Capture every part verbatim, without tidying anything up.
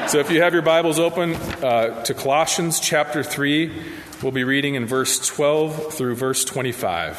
So if you have your Bibles open uh, to Colossians chapter three, we'll be reading in verse twelve through verse twenty-five.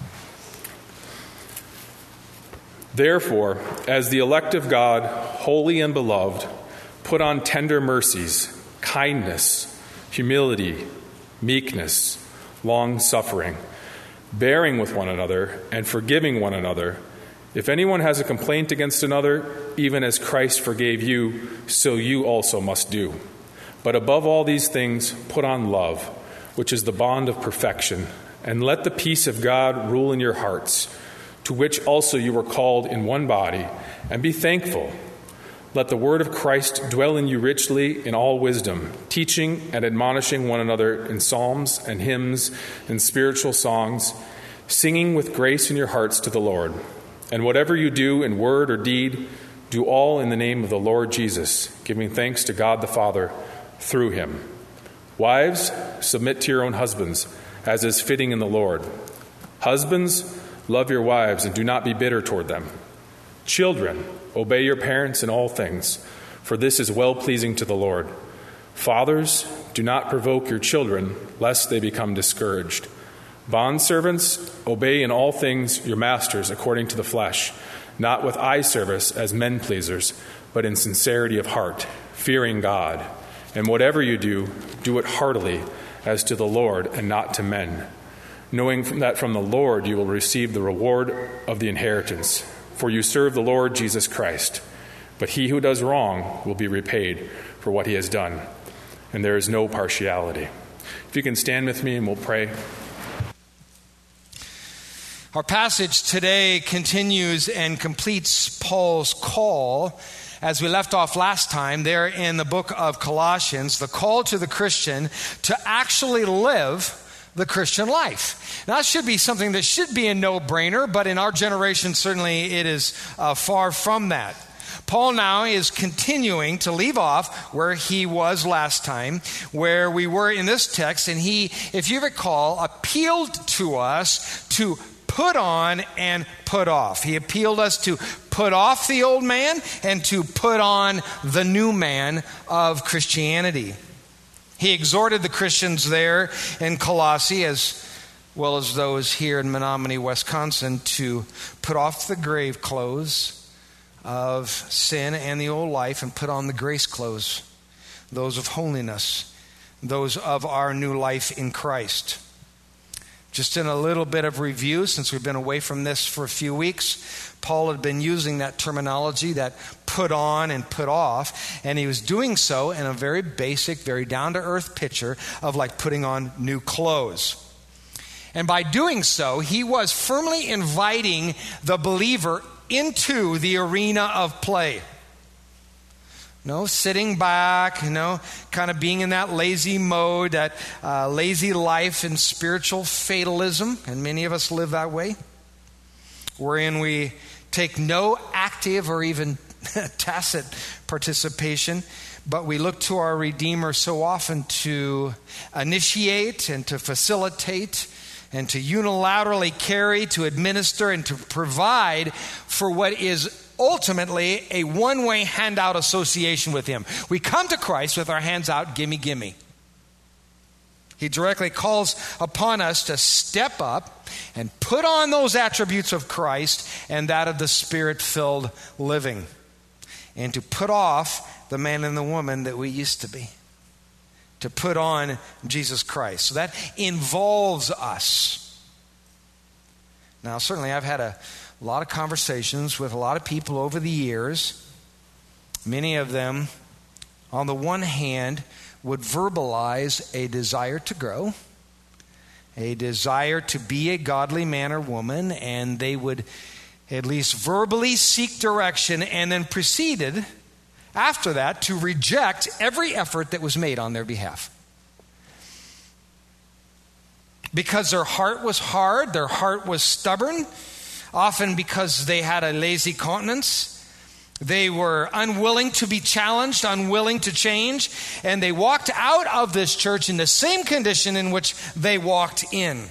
Therefore, as the elect of God, holy and beloved, put on tender mercies, kindness, humility, meekness, long-suffering, bearing with one another and forgiving one another. If anyone has a complaint against another, even as Christ forgave you, so you also must do. But above all these things, put on love, which is the bond of perfection, and let the peace of God rule in your hearts, to which also you were called in one body, and be thankful. Let the word of Christ dwell in you richly in all wisdom, teaching and admonishing one another in psalms and hymns and spiritual songs, singing with grace in your hearts to the Lord. And whatever you do in word or deed, do all in the name of the Lord Jesus, giving thanks to God the Father through him. Wives, submit to your own husbands, as is fitting in the Lord. Husbands, love your wives and do not be bitter toward them. Children, obey your parents in all things, for this is well-pleasing to the Lord. Fathers, do not provoke your children, lest they become discouraged. Bondservants, obey in all things your masters according to the flesh, not with eye service as men pleasers, but in sincerity of heart, fearing God. And whatever you do, do it heartily, as to the Lord and not to men, knowing that from the Lord you will receive the reward of the inheritance. For you serve the Lord Jesus Christ. But he who does wrong will be repaid for what he has done, and there is no partiality. If you can stand with me and we'll pray. Our passage today continues and completes Paul's call, as we left off last time there in the book of Colossians, the call to the Christian to actually live the Christian life. Now, that should be something that should be a no-brainer, but in our generation, certainly it is uh, far from that. Paul now is continuing to leave off where he was last time, where we were in this text, and he, if you recall, appealed to us to put on and put off. He appealed us to put off the old man and to put on the new man of Christianity. He exhorted the Christians there in Colossae, as well as those here in Menominee, Wisconsin, to put off the grave clothes of sin and the old life and put on the grace clothes, those of holiness, those of our new life in Christ. Just in a little bit of review, since we've been away from this for a few weeks, Paul had been using that terminology, that put on and put off, and he was doing so in a very basic, very down-to-earth picture of like putting on new clothes. And by doing so, he was firmly inviting the believer into the arena of play. No sitting back, you know, kind of being in that lazy mode, that uh, lazy life and spiritual fatalism, and many of us live that way, wherein we take no active or even tacit participation, but we look to our Redeemer so often to initiate and to facilitate and to unilaterally carry, to administer, and to provide for what is ultimately a one-way handout association with him. We come to Christ with our hands out, gimme, gimme. He directly calls upon us to step up and put on those attributes of Christ and that of the Spirit-filled living, and to put off the man and the woman that we used to be, to put on Jesus Christ. So that involves us. Now, certainly I've had a A lot of conversations with a lot of people over the years. Many of them, on the one hand, would verbalize a desire to grow, a desire to be a godly man or woman, and they would at least verbally seek direction and then proceeded after that to reject every effort that was made on their behalf. Because their heart was hard, their heart was stubborn, often because they had a lazy countenance. They were unwilling to be challenged, unwilling to change, and they walked out of this church in the same condition in which they walked in.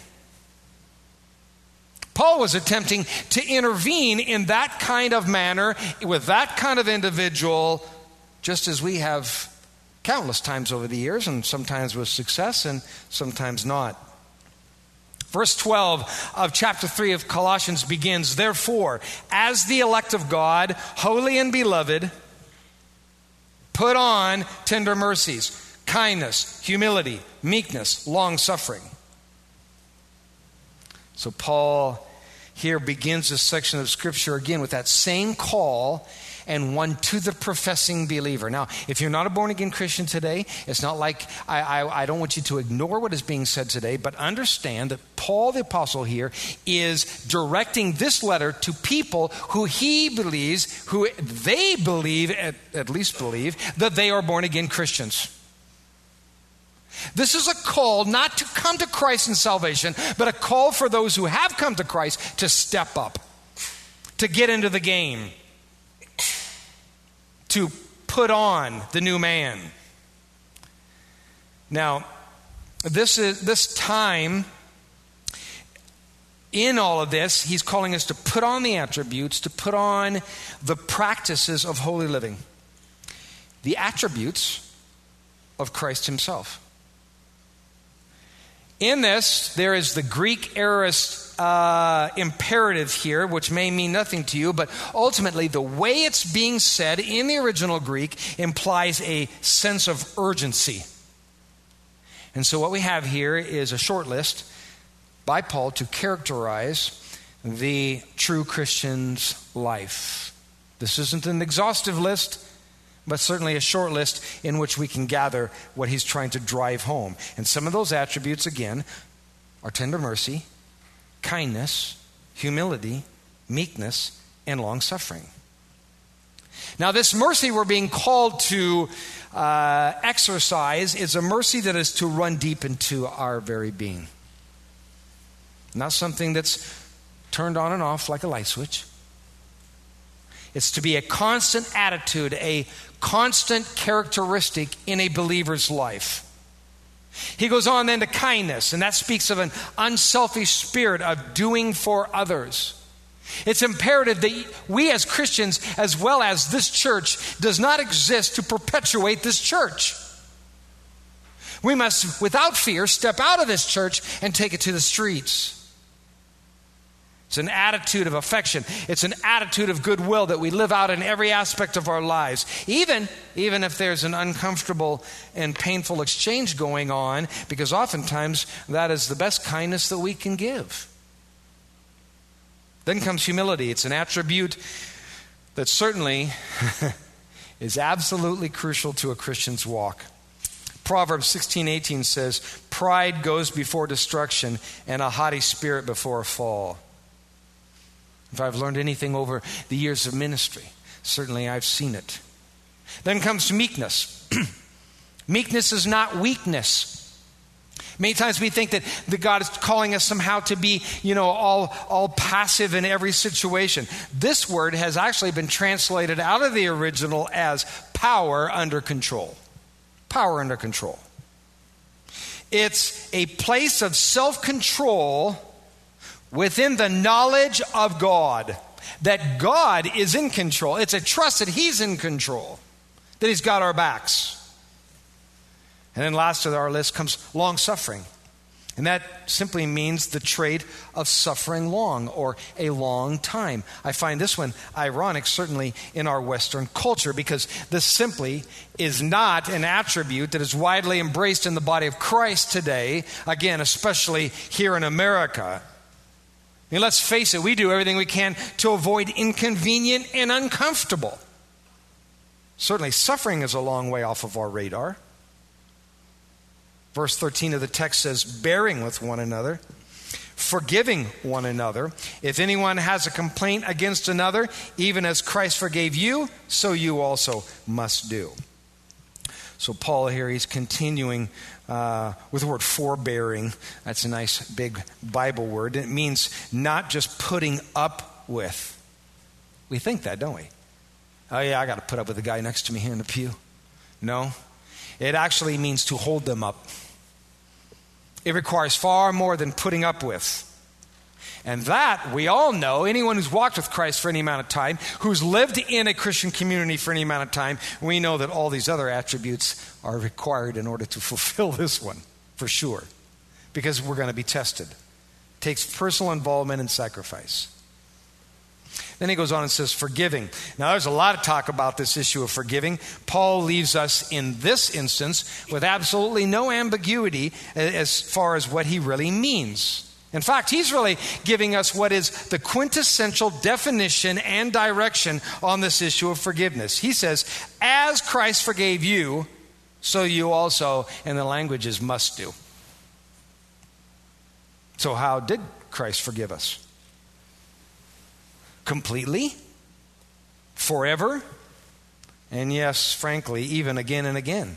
Paul was attempting to intervene in that kind of manner with that kind of individual just as we have countless times over the years, and sometimes with success and sometimes not. Verse twelve of chapter three of Colossians begins, "Therefore, as the elect of God, holy and beloved, put on tender mercies, kindness, humility, meekness, long-suffering." So Paul here begins this section of Scripture again with that same call, and one to the professing believer. Now, if you're not a born-again Christian today, it's not like I, I, I don't want you to ignore what is being said today, but understand that Paul the Apostle here is directing this letter to people who he believes, who they believe, at, at least believe, that they are born-again Christians. This is a call not to come to Christ in salvation, but a call for those who have come to Christ to step up, to get into the game, to put on the new man. Now, this is this time, in all of this, he's calling us to put on the attributes, to put on the practices of holy living. The attributes of Christ himself. In this, there is the Greek aorist uh, imperative here, which may mean nothing to you, but ultimately the way it's being said in the original Greek implies a sense of urgency. And so what we have here is a short list by Paul to characterize the true Christian's life. This isn't an exhaustive list, but certainly a short list in which we can gather what he's trying to drive home. And some of those attributes, again, are tender mercy, kindness, humility, meekness, and long-suffering. Now, this mercy we're being called to uh, exercise is a mercy that is to run deep into our very being. Not something that's turned on and off like a light switch. It's to be a constant attitude, a constant characteristic in a believer's life. He goes on then to kindness, and that speaks of an unselfish spirit of doing for others. It's imperative that we as Christians, as well as this church, does not exist to perpetuate this church. We must, without fear, step out of this church and take it to the streets. It's an attitude of affection. It's an attitude of goodwill that we live out in every aspect of our lives. Even, even if there's an uncomfortable and painful exchange going on, because oftentimes that is the best kindness that we can give. Then comes humility. It's an attribute that certainly is absolutely crucial to a Christian's walk. Proverbs sixteen eighteen says, "Pride goes before destruction, and a haughty spirit before a fall." If I've learned anything over the years of ministry, certainly I've seen it. Then comes meekness. Meekness is not weakness. Many times we think that, that God is calling us somehow to be, you know, all, all passive in every situation. This word has actually been translated out of the original as power under control. Power under control. It's a place of self-control within the knowledge of God, that God is in control. It's a trust that he's in control, that he's got our backs. And then last of our list comes long-suffering. And that simply means the trait of suffering long, or a long time. I find this one ironic, certainly in our Western culture, because this simply is not an attribute that is widely embraced in the body of Christ today, again, especially here in America. I mean, let's face it, we do everything we can to avoid inconvenient and uncomfortable. Certainly, suffering is a long way off of our radar. Verse thirteen of the text says, "Bearing with one another, forgiving one another. If anyone has a complaint against another, even as Christ forgave you, so you also must do." So Paul here, he's continuing uh, with the word forbearing. That's a nice big Bible word. It means not just putting up with. We think that, don't we? Oh yeah, I got to put up with the guy next to me here in the pew. No, it actually means to hold them up. It requires far more than putting up with. And that, we all know, anyone who's walked with Christ for any amount of time, who's lived in a Christian community for any amount of time, we know that all these other attributes are required in order to fulfill this one, for sure. Because we're going to be tested. It takes personal involvement and sacrifice. Then he goes on and says, forgiving. Now, there's a lot of talk about this issue of forgiving. Paul leaves us in this instance with absolutely no ambiguity as far as what he really means. In fact, he's really giving us what is the quintessential definition and direction on this issue of forgiveness. He says, as Christ forgave you, so you also, and the language is must do. So how did Christ forgive us? Completely? Forever? And yes, frankly, even again and again.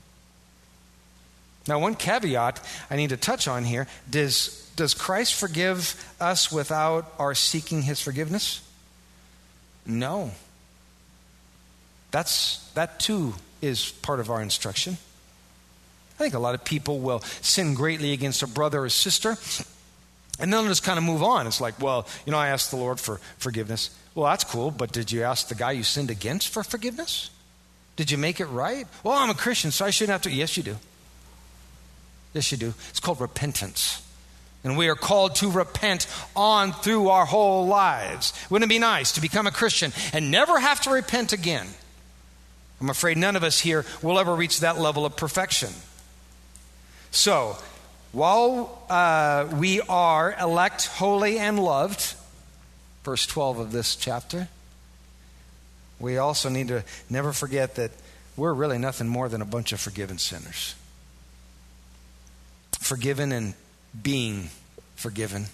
Now, one caveat I need to touch on here, does Does Christ forgive us without our seeking his forgiveness? No. That's, that too is part of our instruction. I think a lot of people will sin greatly against a brother or sister, and then they'll just kind of move on. It's like, well, you know, I asked the Lord for forgiveness. Well, that's cool, but did you ask the guy you sinned against for forgiveness? Did you make it right? Well, I'm a Christian, so I shouldn't have to. Yes, you do. Yes, you do. It's called repentance. And we are called to repent on through our whole lives. Wouldn't it be nice to become a Christian and never have to repent again? I'm afraid none of us here will ever reach that level of perfection. So, while uh, we are elect, holy, and loved, verse twelve of this chapter, we also need to never forget that we're really nothing more than a bunch of forgiven sinners. Forgiven and being forgiven.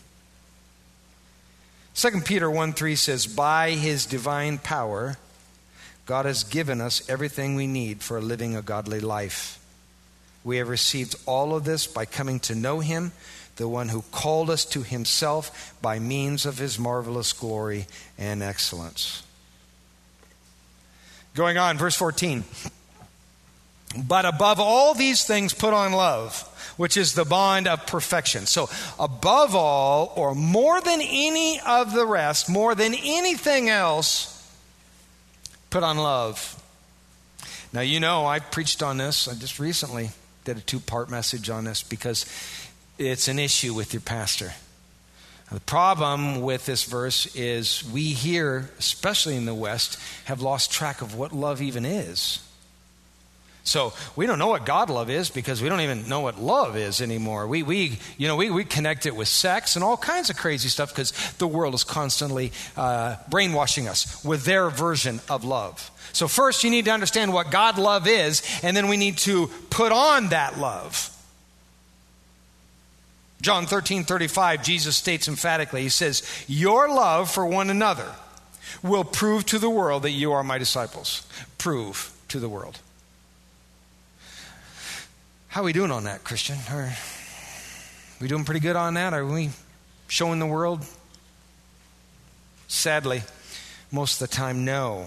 Second Peter one three says, by his divine power, God has given us everything we need for living a godly life. We have received all of this by coming to know him, the one who called us to himself by means of his marvelous glory and excellence. Going on, verse fourteen. But above all these things put on love, which is the bond of perfection. So above all, or more than any of the rest, more than anything else, put on love. Now, you know, I preached on this. I just recently did a two-part message on this because it's an issue with your pastor. The problem with this verse is we here, especially in the West, have lost track of what love even is. So we don't know what God love is because we don't even know what love is anymore. We, we, you know, we, we connect it with sex and all kinds of crazy stuff because the world is constantly uh, brainwashing us with their version of love. So first you need to understand what God love is, and then we need to put on that love. John thirteen thirty-five, Jesus states emphatically, he says, your love for one another will prove to the world that you are my disciples. Prove to the world. How are we doing on that, Christian? Are we doing pretty good on that? Are we showing the world? Sadly, most of the time, no.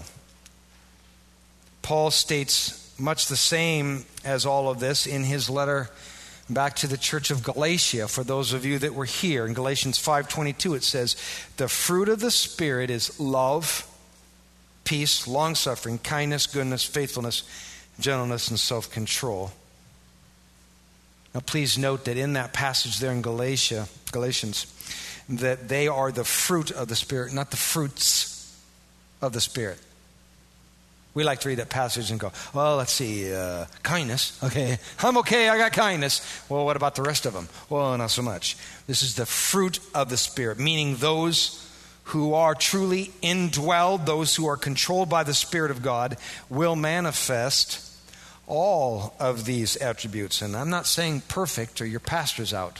Paul states much the same as all of this in his letter back to the church of Galatia. For those of you that were here, in Galatians five twenty-two, it says, the fruit of the Spirit is love, peace, long-suffering, kindness, goodness, faithfulness, gentleness, and self-control. Now, please note that in that passage there in Galatia, Galatians, that they are the fruit of the Spirit, not the fruits of the Spirit. We like to read that passage and go, well, let's see, uh, kindness. Okay, I'm okay, I got kindness. Well, what about the rest of them? Well, not so much. This is the fruit of the Spirit, meaning those who are truly indwelled, those who are controlled by the Spirit of God, will manifest all of these attributes. And I'm not saying perfect or your pastor's out.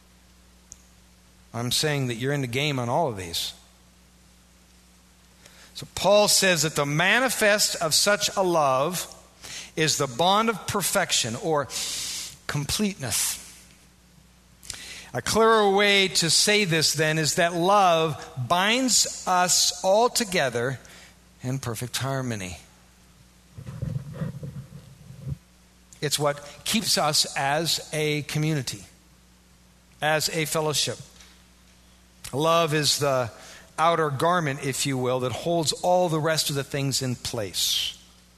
I'm saying that you're in the game on all of these. So Paul says that the manifest of such a love is the bond of perfection or completeness. A clearer way to say this then is that love binds us all together in perfect harmony. It's what keeps us as a community, as a fellowship. Love is the outer garment, if you will, that holds all the rest of the things in place.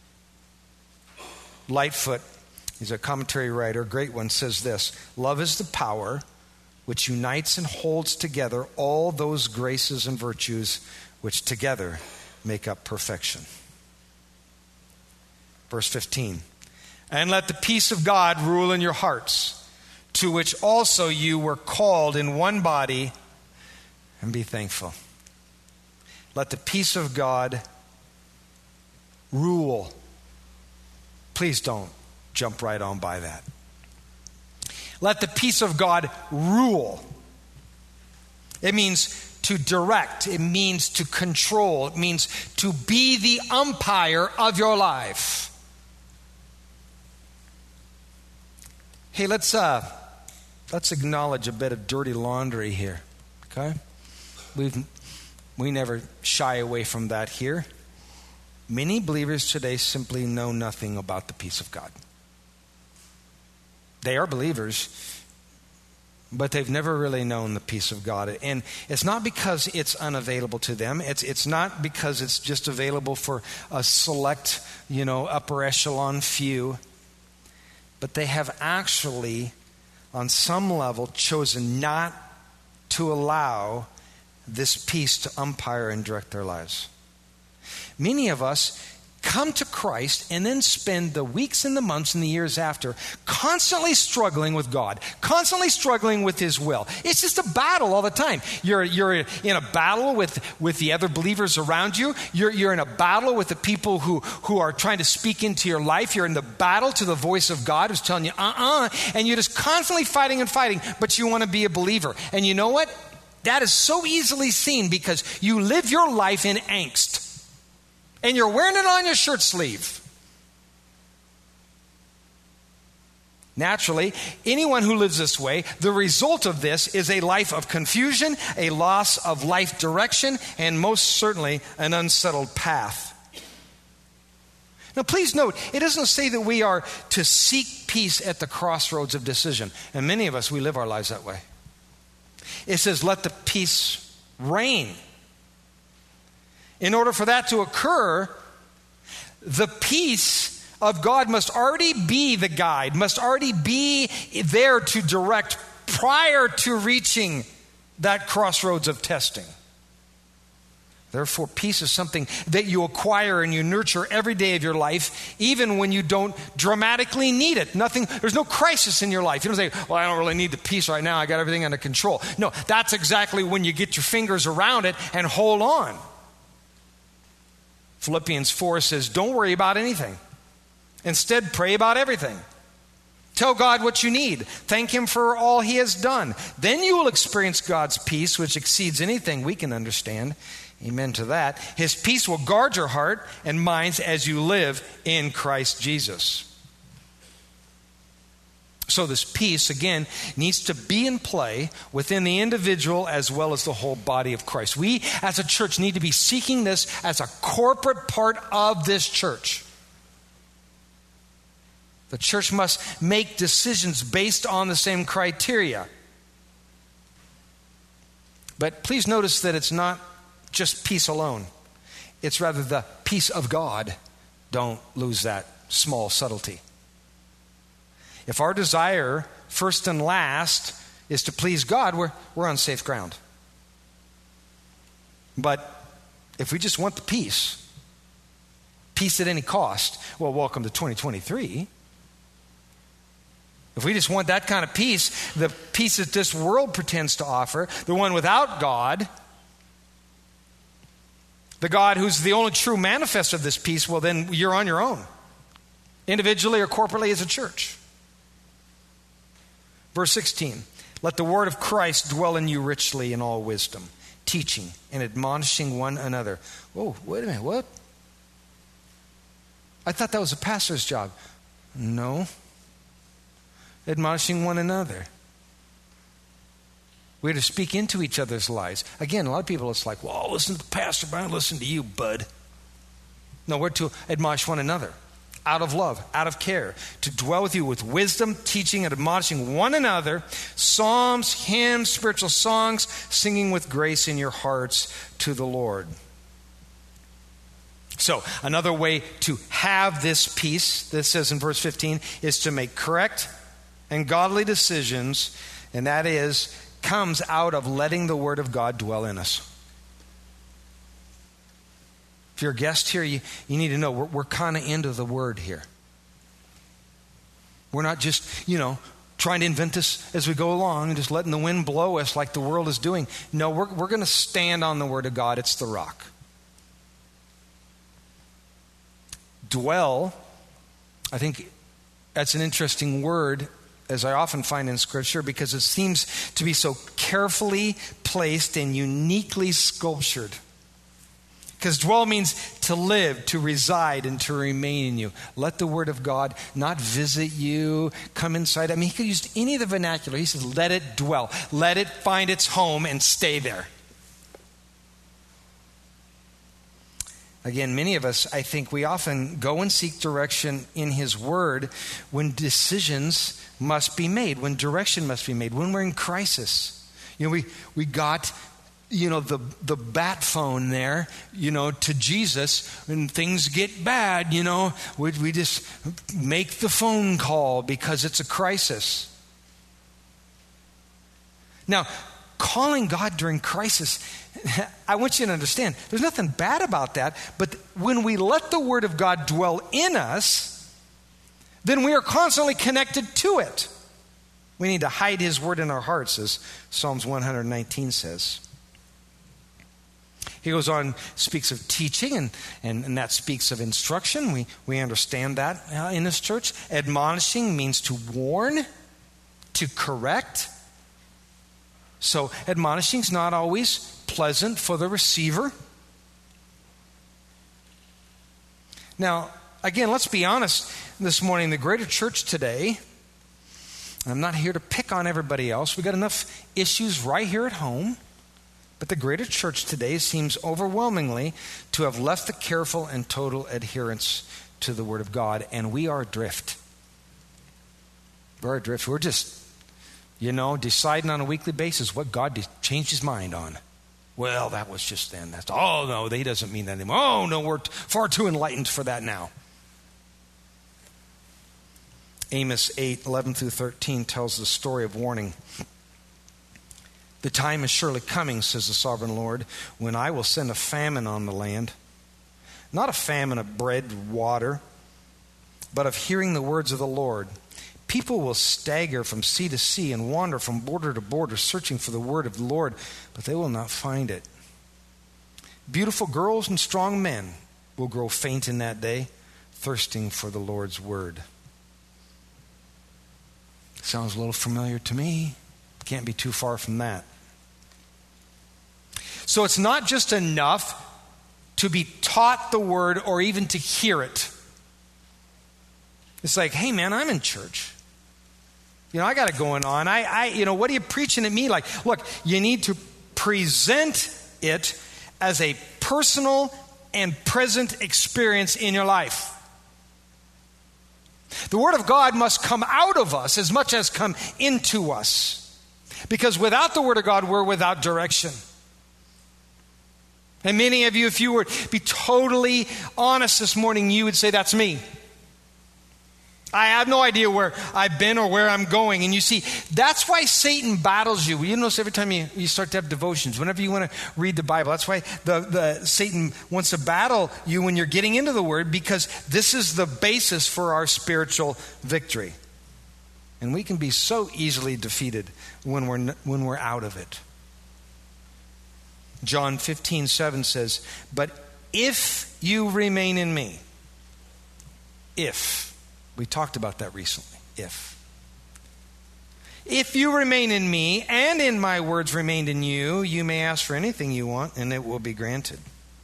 Lightfoot, he's a commentary writer, great one, says this: love is the power which unites and holds together all those graces and virtues which together make up perfection. Verse fifteen, and let the peace of God rule in your hearts, to which also you were called in one body, and be thankful. Let the peace of God rule. Please don't jump right on by that. Let the peace of God rule. It means to direct. It means to control. It means to be the umpire of your life. Hey, let's uh, let's acknowledge a bit of dirty laundry here. Okay, we've we never shy away from that here. Many believers today simply know nothing about the peace of God. They are believers, but they've never really known the peace of God. And it's not because it's unavailable to them. It's it's not because it's just available for a select, you know, upper echelon few. But they have actually, on some level, chosen not to allow this peace to umpire and direct their lives. Many of us come to Christ and then spend the weeks and the months and the years after constantly struggling with God, constantly struggling with His will. It's just a battle all the time. You're, you're in a battle with, with the other believers around you. You're, you're in a battle with the people who, who are trying to speak into your life. You're in the battle to the voice of God who's telling you, uh-uh, and you're just constantly fighting and fighting, but you want to be a believer. And you know what? That is so easily seen because you live your life in angst. And you're wearing it on your shirt sleeve. Naturally, anyone who lives this way, the result of this is a life of confusion, a loss of life direction, and most certainly an unsettled path. Now, please note, it doesn't say that we are to seek peace at the crossroads of decision. And many of us, we live our lives that way. It says, let the peace reign. In order for that to occur, the peace of God must already be the guide, must already be there to direct prior to reaching that crossroads of testing. Therefore, peace is something that you acquire and you nurture every day of your life, even when you don't dramatically need it. Nothing, there's no crisis in your life. You don't say, well, I don't really need the peace right now. I got everything under control. No, that's exactly when you get your fingers around it and hold on. Philippians four says, don't worry about anything. Instead, pray about everything. Tell God what you need. Thank Him for all He has done. Then you will experience God's peace, which exceeds anything we can understand. Amen to that. His peace will guard your heart and minds as you live in Christ Jesus. So this peace, again, needs to be in play within the individual as well as the whole body of Christ. We, as a church, need to be seeking this as a corporate part of this church. The church must make decisions based on the same criteria. But please notice that it's not just peace alone. It's rather the peace of God. Don't lose that small subtlety. If our desire, first and last, is to please God, we're, we're on safe ground. But if we just want the peace, peace at any cost, well, welcome to twenty twenty-three. If we just want that kind of peace, the peace that this world pretends to offer, the one without God, the God who's the only true manifest of this peace, well, then you're on your own, individually or corporately as a church. Verse sixteen, let the word of Christ dwell in you richly in all wisdom, teaching and admonishing one another. Oh, wait a minute, what? I thought that was a pastor's job. No. Admonishing one another. We're to speak into each other's lives. Again, a lot of people, it's like, well, listen to the pastor, but I don't listen to you, bud. No, we're to admonish one another. out of love, out of care, to dwell with you with wisdom, teaching and admonishing one another, psalms, hymns, spiritual songs, singing with grace in your hearts to the Lord. So, another way to have this peace, this says in verse fifteen, is to make correct and godly decisions, and that is, comes out of letting the Word of God dwell in us. If you're a guest here, you, you need to know we're, we're kind of into the Word here. We're not just, you know, trying to invent this as we go along and just letting the wind blow us like the world is doing. No, we're, we're going to stand on the Word of God. It's the rock. Dwell, I think that's an interesting word, as I often find in Scripture, because it seems to be so carefully placed and uniquely sculptured. Because dwell means to live, to reside, and to remain in you. Let the Word of God not visit you, come inside. I mean, he could use any of the vernacular. He says, let it dwell. Let it find its home and stay there. Again, many of us, I think we often go and seek direction in His Word when decisions must be made, when direction must be made, when we're in crisis. You know, we, we got, you know, the, the bat phone there, you know, to Jesus. When things get bad, you know, we, we just make the phone call because it's a crisis. Now, calling God during crisis, I want you to understand, there's nothing bad about that, but when we let the Word of God dwell in us, then we are constantly connected to it. We need to hide His Word in our hearts, as Psalms one nineteen says. He goes on, speaks of teaching, and, and, and that speaks of instruction. We, we understand that uh, in this church. Admonishing means to warn, to correct. So admonishing is not always pleasant for the receiver. Now, again, let's be honest this morning. The greater church today, I'm not here to pick on everybody else. We've got enough issues right here at home. But the greater church today seems overwhelmingly to have left the careful and total adherence to the Word of God. And we are adrift. We're adrift. We're just, you know, deciding on a weekly basis what God changed His mind on. Well, that was just then. That's, oh, no, He doesn't mean that anymore. Oh, no, we're t- far too enlightened for that now. Amos eight, eleven through thirteen tells the story of warning. The time is surely coming, says the sovereign Lord, when I will send a famine on the land. Not a famine of bread and water, but of hearing the words of the Lord. People will stagger from sea to sea and wander from border to border, searching for the word of the Lord, but they will not find it. Beautiful girls and strong men will grow faint in that day, thirsting for the Lord's word. Sounds a little familiar to me. Can't be too far from that. So it's not just enough to be taught the word or even to hear it. It's like, hey man, I'm in church. You know, I got it going on. I, I, you know, what are you preaching at me like? Look, you need to present it as a personal and present experience in your life. The Word of God must come out of us as much as come into us. Because without the Word of God, we're without direction. And many of you, if you were to be totally honest this morning, you would say, that's me. I have no idea where I've been or where I'm going. And you see, that's why Satan battles you. You notice every time you, you start to have devotions, whenever you want to read the Bible, that's why the, the Satan wants to battle you when you're getting into the Word, because this is the basis for our spiritual victory. And we can be so easily defeated when we're, when we're out of it. John fifteen seven says, but if you remain in me, if, we talked about that recently, if. If you remain in me and in my words remain in you, you may ask for anything you want and it will be granted.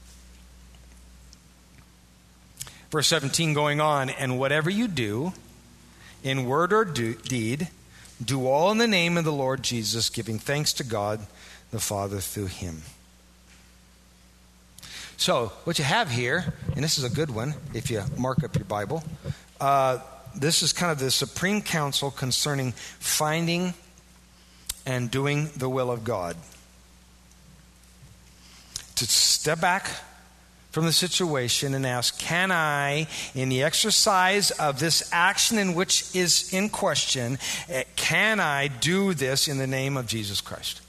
Verse seventeen going on, and whatever you do, in word or do, deed, do all in the name of the Lord Jesus, giving thanks to God the Father through him. So what you have here, and this is a good one if you mark up your Bible, uh, this is kind of the Supreme Council concerning finding and doing the will of God. To step back from the situation and ask, can I, in the exercise of this action in which is in question, can I do this in the name of Jesus Christ?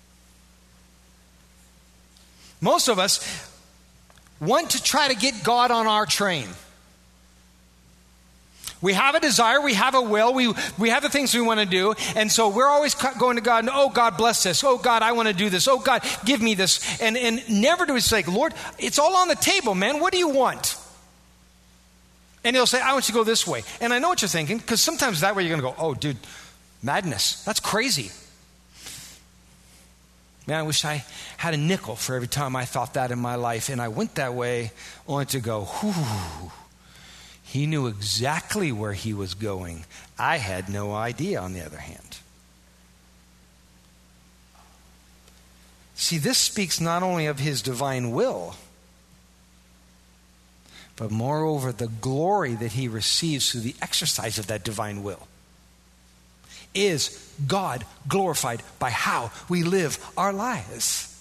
Most of us want to try to get God on our train. We have a desire, we have a will, we we have the things we want to do, and so we're always going to God, and, oh, God, bless this. Oh, God, I want to do this. Oh, God, give me this. And, and never do we say, Lord, it's all on the table, man. What do you want? And he'll say, I want you to go this way. And I know what you're thinking, because sometimes that way you're going to go, oh, dude, madness. That's crazy. Man, I wish I had a nickel for every time I thought that in my life, and I went that way only to go, whew. He knew exactly where he was going. I had no idea, on the other hand. See, this speaks not only of his divine will, but moreover, the glory that he receives through the exercise of that divine will. Is God glorified by how we live our lives?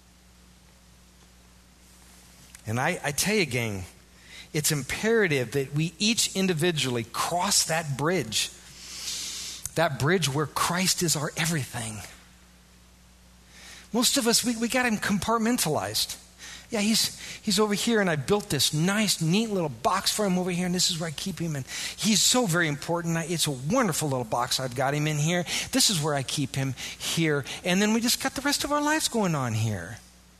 And I, I tell you, gang, it's imperative that we each individually cross that bridge. That bridge where Christ is our everything. Most of us, we, we got him compartmentalized. Yeah, he's he's over here, and I built this nice, neat little box for him over here, and this is where I keep him. And he's so very important. It's a wonderful little box I've got him in here. This is where I keep him here. And then we just got the rest of our lives going on here.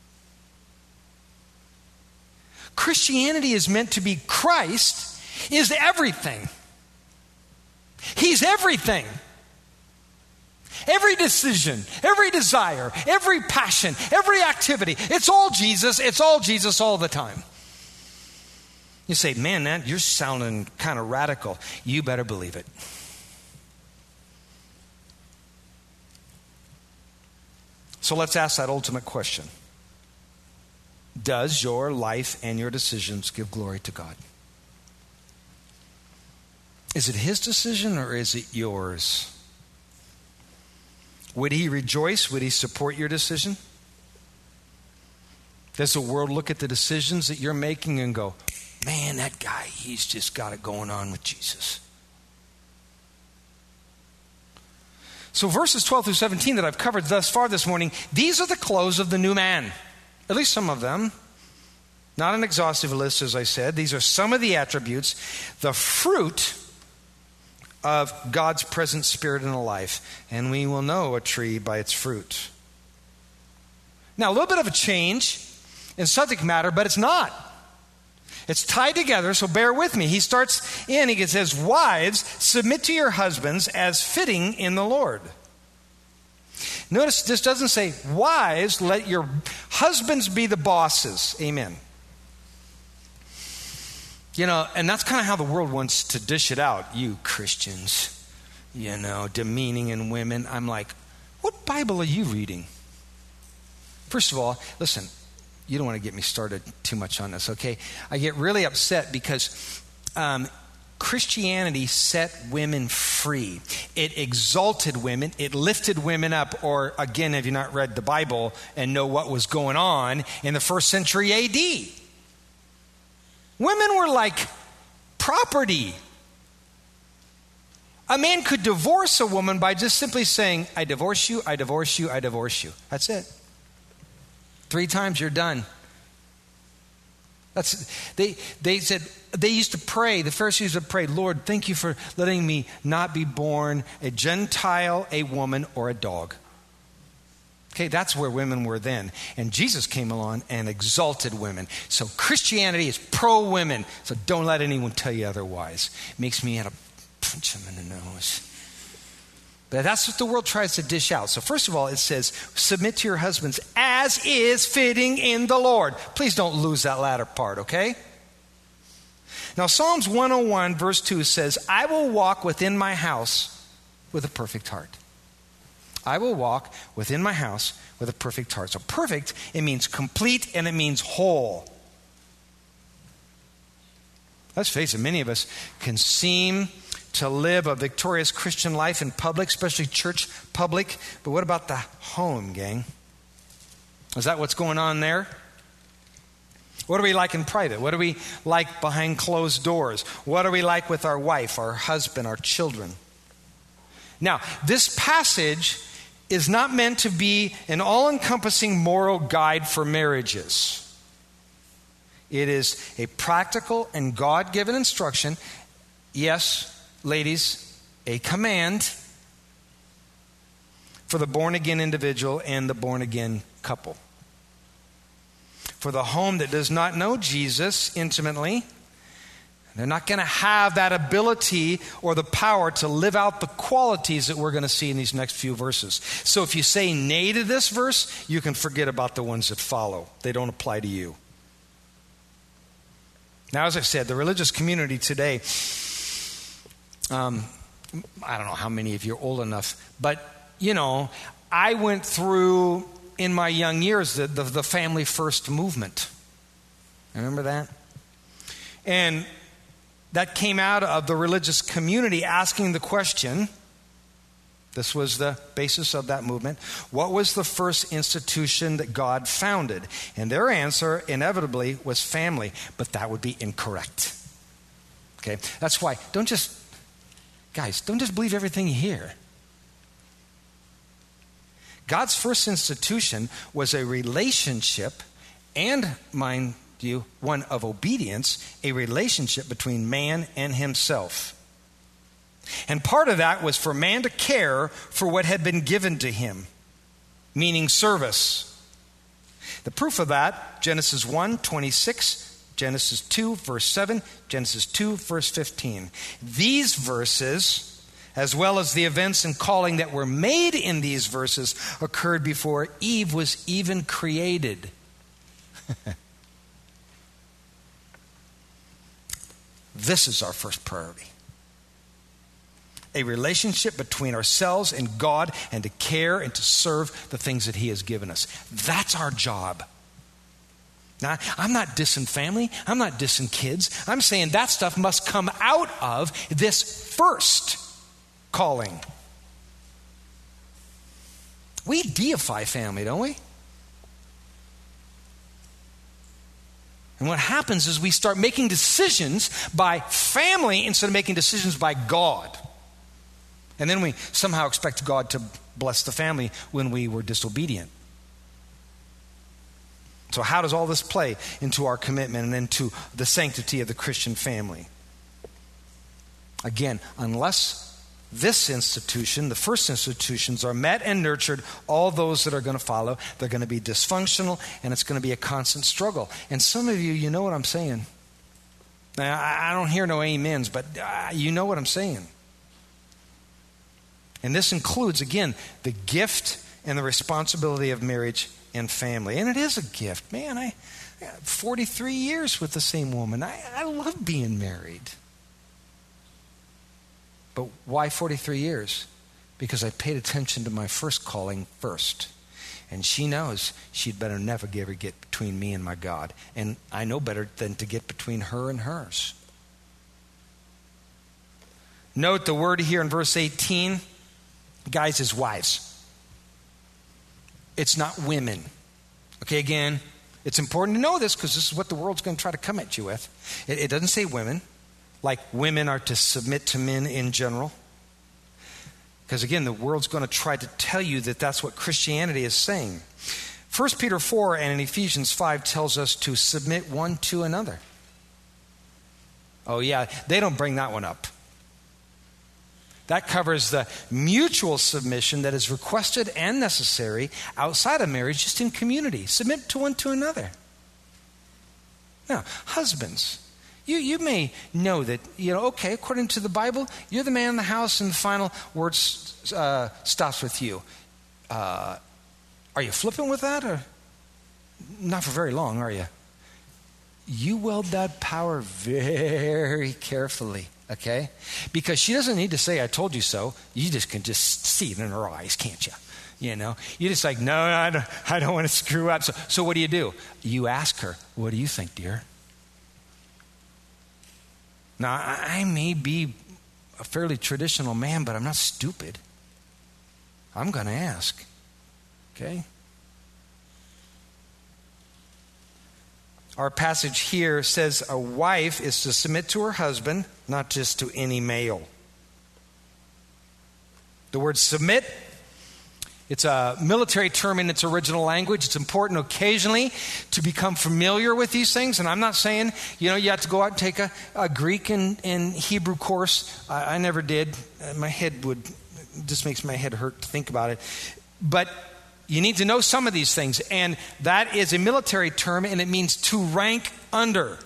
Christianity is meant to be Christ is everything. He's everything. Every decision, every desire, every passion, every activity. It's all Jesus. It's all Jesus all the time. You say, man, that you're sounding kind of radical. You better believe it. So let's ask that ultimate question. Does your life and your decisions give glory to God? Is it his decision or is it yours? Would he rejoice? Would he support your decision? Does the world look at the decisions that you're making and go, man, that guy, he's just got it going on with Jesus? So verses twelve through seventeen that I've covered thus far this morning, these are the clothes of the new man. At least some of them. Not an exhaustive list, as I said. These are some of the attributes, the fruit of God's present spirit in a life. And we will know a tree by its fruit. Now, a little bit of a change in subject matter, but it's not. It's tied together, so bear with me. He starts in, he says, wives, submit to your husbands as fitting in the Lord. Notice this doesn't say, wives, let your husbands be the bosses. Amen. You know, and that's kind of how the world wants to dish it out. You Christians, you know, demeaning in women. I'm like, what Bible are you reading? First of all, listen, you don't want to get me started too much on this, okay? I get really upset because um, Christianity set women free. It exalted women. It lifted women up. Or again, have you not read the Bible and know what was going on in the first century A D? Women were like property. A man could divorce a woman by just simply saying, I divorce you, I divorce you, I divorce you. That's it. Three times you're done. That's they they said they used to pray, the Pharisees would pray, Lord, thank you for letting me not be born a Gentile, a woman, or a dog. Okay, that's where women were then. And Jesus came along and exalted women. So Christianity is pro-women. So don't let anyone tell you otherwise. It makes me want to punch them in the nose. But that's what the world tries to dish out. So first of all, it says, submit to your husbands as is fitting in the Lord. Please don't lose that latter part, okay? Now Psalms one oh one verse two says, I will walk within my house with a perfect heart. I will walk within my house with a perfect heart. So perfect, it means complete and it means whole. Let's face it, many of us can seem to live a victorious Christian life in public, especially church public. But what about the home, gang? Is that what's going on there? What are we like in private? What are we like behind closed doors? What are we like with our wife, our husband, our children? Now, this passage is not meant to be an all-encompassing moral guide for marriages. It is a practical and God-given instruction. Yes, ladies, a command for the born-again individual and the born-again couple. For the home that does not know Jesus intimately, they're not going to have that ability or the power to live out the qualities that we're going to see in these next few verses. So if you say nay to this verse, you can forget about the ones that follow. They don't apply to you. Now, as I said, the religious community today, um, I don't know how many of you are old enough, but, you know, I went through, in my young years, the, the, the family first movement. Remember that? And that came out of the religious community asking the question, this was the basis of that movement, what was the first institution that God founded? And their answer inevitably was family, but that would be incorrect. Okay? That's why, don't just, guys, don't just believe everything you hear. God's first institution was a relationship, and mind you, one of obedience, a relationship between man and himself. And part of that was for man to care for what had been given to him, meaning service. The proof of that, Genesis one, twenty-six, Genesis two, verse seven, Genesis two, verse fifteen. These verses, as well as the events and calling that were made in these verses, occurred before Eve was even created. This is our first priority. A relationship between ourselves and God, and to care and to serve the things that he has given us. That's our job. Now, I'm not dissing family. I'm not dissing kids. I'm saying that stuff must come out of this first calling. We deify family, don't we? And what happens is we start making decisions by family instead of making decisions by God. And then we somehow expect God to bless the family when we were disobedient. So how does all this play into our commitment and into the sanctity of the Christian family? Again, unless this institution, the first institutions, are met and nurtured, all those that are going to follow, they're going to be dysfunctional, and it's going to be a constant struggle. And some of you, you know what I'm saying. Now, I don't hear no amens, but uh, you know what I'm saying. And this includes, again, the gift and the responsibility of marriage and family. And it is a gift. Man, I, I got forty-three years with the same woman. I, I love being married. But why forty-three years? Because I paid attention to my first calling first. And she knows she'd better never ever get between me and my God. And I know better than to get between her and hers. Note the word here in verse eighteen. Guys, is wives. It's not women. Okay, again, it's important to know this because this is what the world's going to try to come at you with. It, it doesn't say women, like women are to submit to men in general. Because again, the world's going to try to tell you that that's what Christianity is saying. First Peter four and in Ephesians five tells us to submit one to another. Oh yeah, they don't bring that one up. That covers the mutual submission that is requested and necessary outside of marriage, just in community. Submit to one to another. Now, husbands, you, you may know that, you know, okay, according to the Bible, you're the man in the house and the final word uh, stops with you. Uh, are you flippant with that? Or not for very long, are you? You wield that power very carefully. Okay? Because she doesn't need to say, I told you so. You just can just see it in her eyes, can't you? You know? You're just like, no, I don't, I don't want to screw up. So, so what do you do? You ask her, what do you think, dear? Now, I may be a fairly traditional man, but I'm not stupid. I'm going to ask. Okay? Our passage here says a wife is to submit to her husband, not just to any male. The word submit, it's a military term in its original language. It's important occasionally to become familiar with these things. And I'm not saying, you know, you have to go out and take a, a Greek and, and Hebrew course. I, I never did. My head would, just makes my head hurt to think about it. But you need to know some of these things. And that is a military term, and it means to rank under.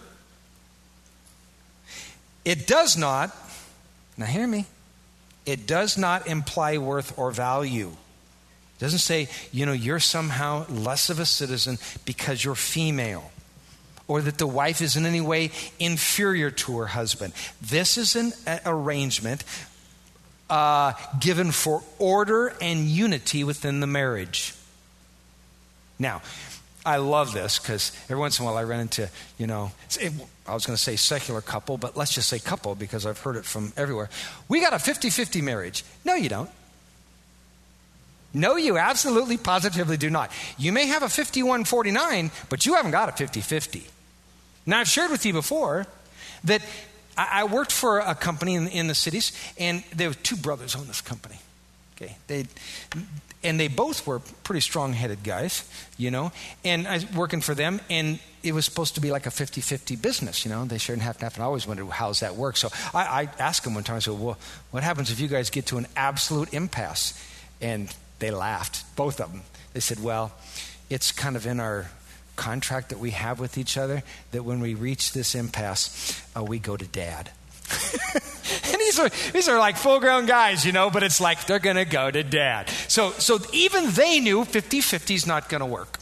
It does not, now hear me, it does not imply worth or value. It doesn't say, you know, you're somehow less of a citizen because you're female, or that the wife is in any way inferior to her husband. This is an a, arrangement uh, given for order and unity within the marriage. Now, I love this because every once in a while I run into, you know, I was going to say secular couple, but let's just say couple because I've heard it from everywhere. We got a fifty-fifty marriage. No, you don't. No, you absolutely, positively do not. You may have a fifty-one forty-nine, but you haven't got a fifty-fifty. Now, I've shared with you before that I, I worked for a company in, in the cities, and there were two brothers on this company. Okay, they... And they both were pretty strong-headed guys, you know. And I was working for them, and it was supposed to be like a fifty-fifty business, you know. They shared half and half, and I always wondered, how's that work? So I, I asked them one time, I said, well, what happens if you guys get to an absolute impasse? And they laughed, both of them. They said, well, it's kind of in our contract that we have with each other that when we reach this impasse, uh, we go to dad. And these are these are like full-grown guys, you know, but it's like they're going to go to dad. So so even they knew fifty-fifty is not going to work.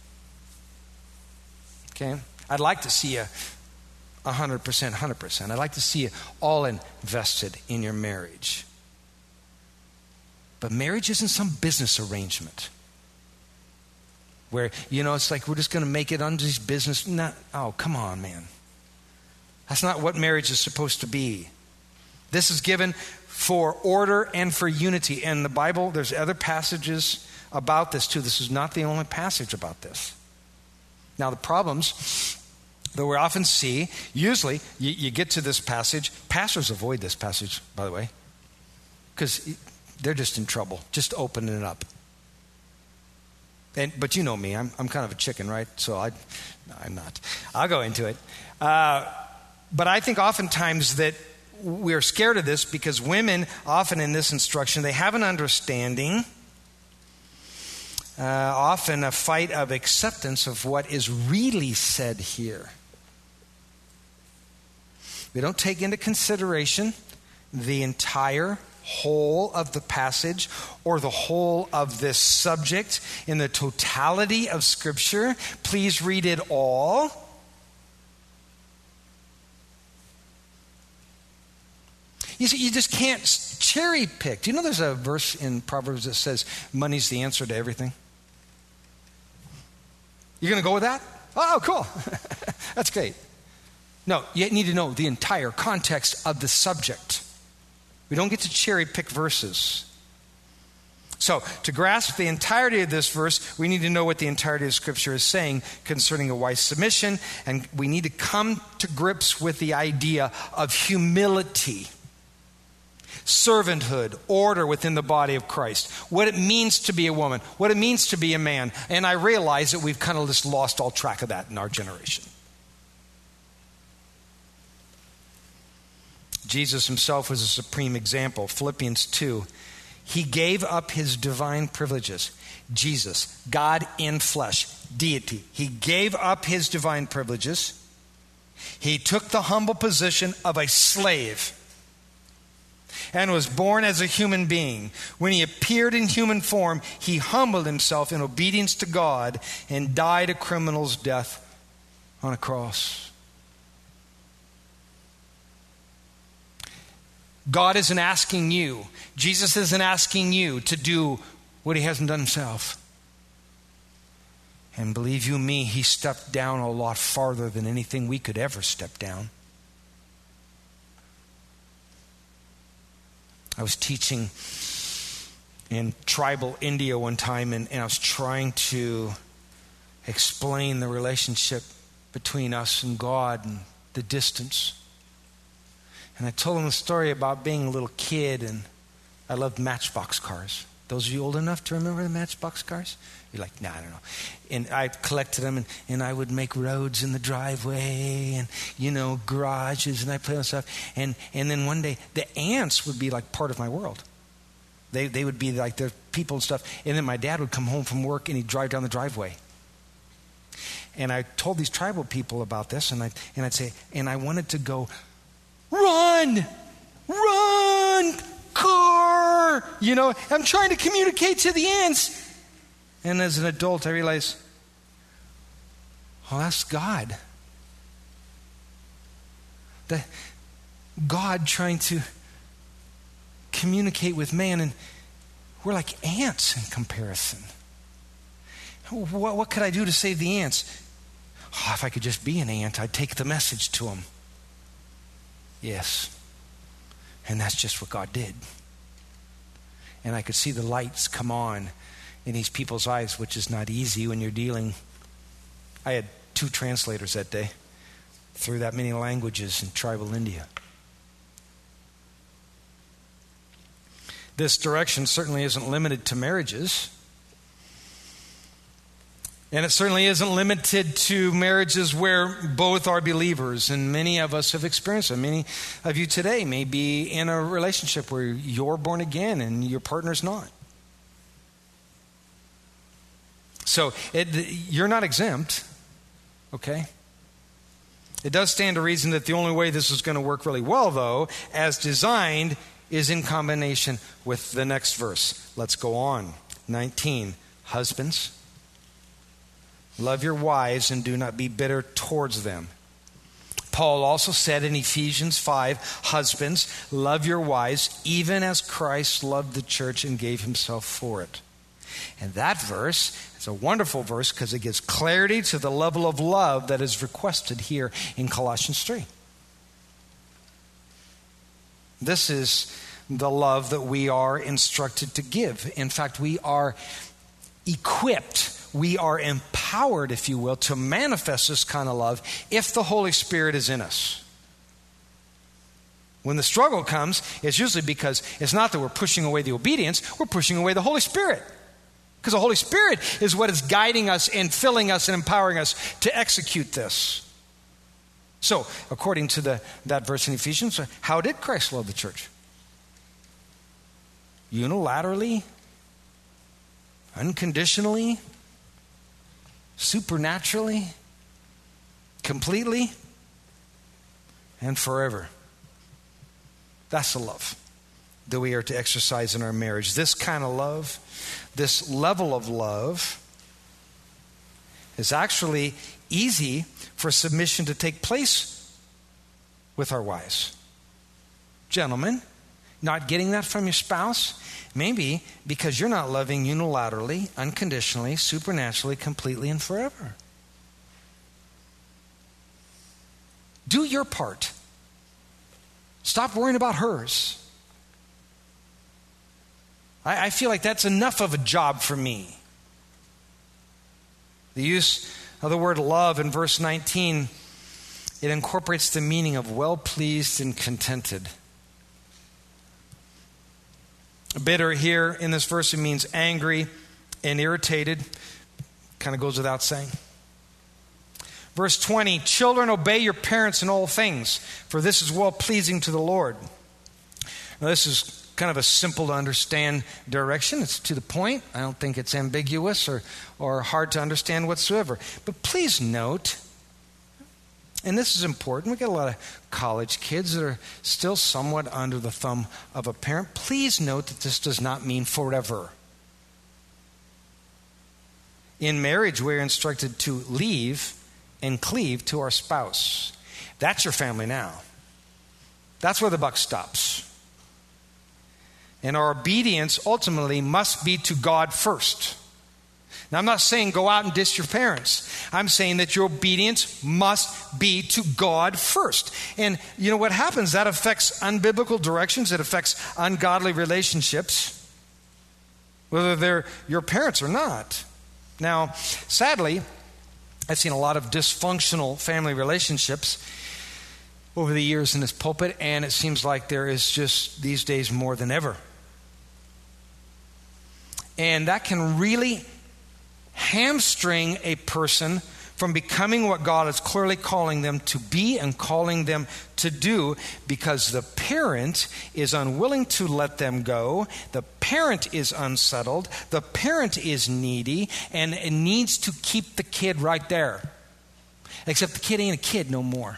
Okay? I'd like to see you one hundred percent, one hundred percent. I'd like to see you all invested in your marriage. But marriage isn't some business arrangement where, you know, it's like we're just going to make it under this business. Not, oh, come on, man. That's not what marriage is supposed to be. This is given for order and for unity. And the Bible, there's other passages about this too. This is not the only passage about this. Now, the problems that we often see, usually you, you get to this passage. Pastors avoid this passage, by the way, because they're just in trouble, just opening it up. And, but you know me, I'm, I'm kind of a chicken, right? So I, no, I'm not. I'll go into it. Uh, But I think oftentimes that we're scared of this because women, often in this instruction, they have an understanding, uh, often a fight of acceptance of what is really said here. We don't take into consideration the entire whole of the passage or the whole of this subject in the totality of Scripture. Please read it all. You see, you just can't cherry pick. Do you know there's a verse in Proverbs that says money's the answer to everything? You're going to go with that? Oh, cool. That's great. No, you need to know the entire context of the subject. We don't get to cherry pick verses. So, to grasp the entirety of this verse, we need to know what the entirety of Scripture is saying concerning a wife's submission, and we need to come to grips with the idea of humility, servanthood, order within the body of Christ, what it means to be a woman, what it means to be a man. And I realize that we've kind of just lost all track of that in our generation. Jesus himself was a supreme example. Philippians two, he gave up his divine privileges. Jesus, God in flesh, deity, he gave up his divine privileges. He took the humble position of a slave and was born as a human being. When he appeared in human form, he humbled himself in obedience to God and died a criminal's death on a cross. God isn't asking you, Jesus isn't asking you to do what he hasn't done himself. And believe you me, he stepped down a lot farther than anything we could ever step down. I was teaching in tribal India one time, and, and I was trying to explain the relationship between us and God and the distance. And I told them a story about being a little kid, and I loved Matchbox cars. Those of you old enough to remember the Matchbox cars? You're like, nah, I don't know. And I collected them, and, and I would make roads in the driveway and, you know, garages, and I play with stuff. And, and then one day, the ants would be like part of my world. They they would be like the people and stuff. And then my dad would come home from work, and he'd drive down the driveway. And I told these tribal people about this, and, I, and I'd say, and I wanted to go, run, run, car. You know, I'm trying to communicate to the ants. And as an adult, I realized, oh, that's God. The God trying to communicate with man, and we're like ants in comparison. What, what could I do to save the ants? Oh, if I could just be an ant, I'd take the message to them. Yes. And that's just what God did. And I could see the lights come on in these people's eyes, which is not easy when you're dealing. I had two translators that day through that many languages in tribal India. This direction certainly isn't limited to marriages. And it certainly isn't limited to marriages where both are believers. And many of us have experienced it. Many of you today may be in a relationship where you're born again and your partner's not. So it, you're not exempt, okay? It does stand to reason that the only way this is going to work really well, though, as designed, is in combination with the next verse. Let's go on. nineteen. Husbands, love your wives and do not be bitter towards them. Paul also said in Ephesians five, husbands, love your wives even as Christ loved the church and gave himself for it. And that verse is a wonderful verse because it gives clarity to the level of love that is requested here in Colossians three. This is the love that we are instructed to give. In fact, we are equipped, we are empowered, if you will, to manifest this kind of love if the Holy Spirit is in us. When the struggle comes, it's usually because it's not that we're pushing away the obedience, we're pushing away the Holy Spirit. Because the Holy Spirit is what is guiding us and filling us and empowering us to execute this. So, according to the, that verse in Ephesians, how did Christ love the church? Unilaterally, unconditionally, supernaturally, completely, and forever. That's the love that we are to exercise in our marriage. This kind of love, this level of love, is actually easy for submission to take place with our wives. Gentlemen, not getting that from your spouse? Maybe because you're not loving unilaterally, unconditionally, supernaturally, completely, and forever. Do your part. Stop worrying about hers. I, I feel like that's enough of a job for me. The use of the word love in verse nineteen, it incorporates the meaning of well-pleased and contented. Bitter here in this verse, it means angry and irritated. Kind of goes without saying. Verse twenty, children, obey your parents in all things, for this is well-pleasing to the Lord. Now, this is kind of a simple to understand direction. It's to the point. I don't think it's ambiguous or, or hard to understand whatsoever. But please note, and this is important, we get a lot of college kids that are still somewhat under the thumb of a parent. Please note that this does not mean forever. In marriage, we're instructed to leave and cleave to our spouse. That's your family now. That's where the buck stops. And our obedience ultimately must be to God first. Now, I'm not saying go out and diss your parents. I'm saying that your obedience must be to God first. And you know what happens? That affects unbiblical directions. It affects ungodly relationships, whether they're your parents or not. Now, sadly, I've seen a lot of dysfunctional family relationships over the years in this pulpit, and it seems like there is just these days more than ever. And that can really hamstring a person from becoming what God is clearly calling them to be and calling them to do, because the parent is unwilling to let them go. The parent is unsettled. The parent is needy and it needs to keep the kid right there. Except the kid ain't a kid no more.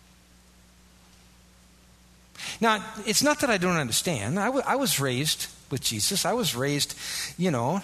Now, it's not that I don't understand. I, w- I was raised with Jesus. I was raised, you know,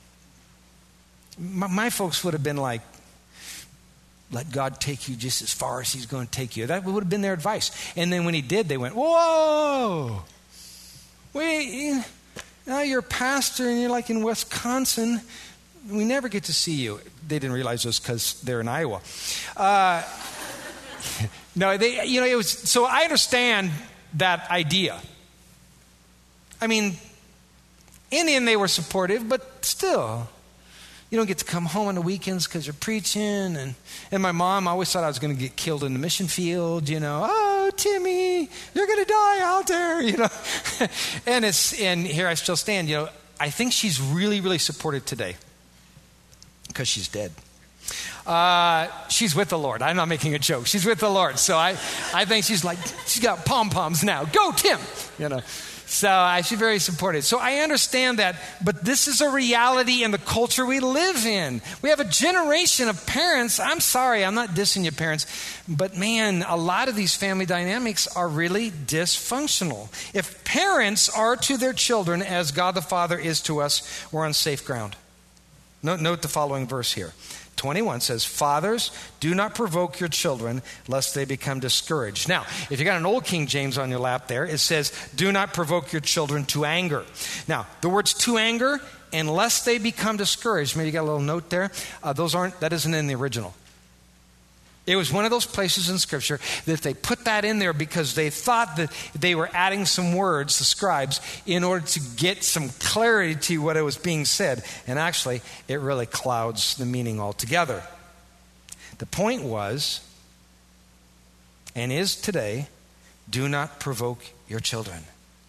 my, my folks would have been like, let God take you just as far as he's going to take you. That would have been their advice. And then when he did, they went, whoa, wait, now you're a pastor and you're like in Wisconsin. We never get to see you. They didn't realize this because they're in Iowa. Uh, no, they, you know, it was, so I understand that idea. I mean, in the end they were supportive, but still, you don't get to come home on the weekends because you're preaching. And, and my mom always thought I was going to get killed in the mission field, you know. Oh, Timmy, you're going to die out there, you know. and it's and here I still stand, you know. I think she's really, really supportive today because she's dead. Uh, she's with the Lord. I'm not making a joke. She's with the Lord. So I, I think she's like, she's got pom-poms now. Go, Tim, you know. So I, she's very supportive. So I understand that, but this is a reality in the culture we live in. We have a generation of parents. I'm sorry, I'm not dissing your parents, but man, a lot of these family dynamics are really dysfunctional. If parents are to their children as God the Father is to us, we're on safe ground. Note, note the following verse here. twenty-one says, fathers, do not provoke your children lest they become discouraged. Now, if you got an old King James on your lap there, it says, do not provoke your children to anger. Now, the words to anger and lest they become discouraged, maybe you got a little note there. Uh, those aren't, that isn't in the original. It was one of those places in Scripture that they put that in there because they thought that they were adding some words, the scribes, in order to get some clarity to what it was being said. And actually, it really clouds the meaning altogether. The point was, and is today, do not provoke your children.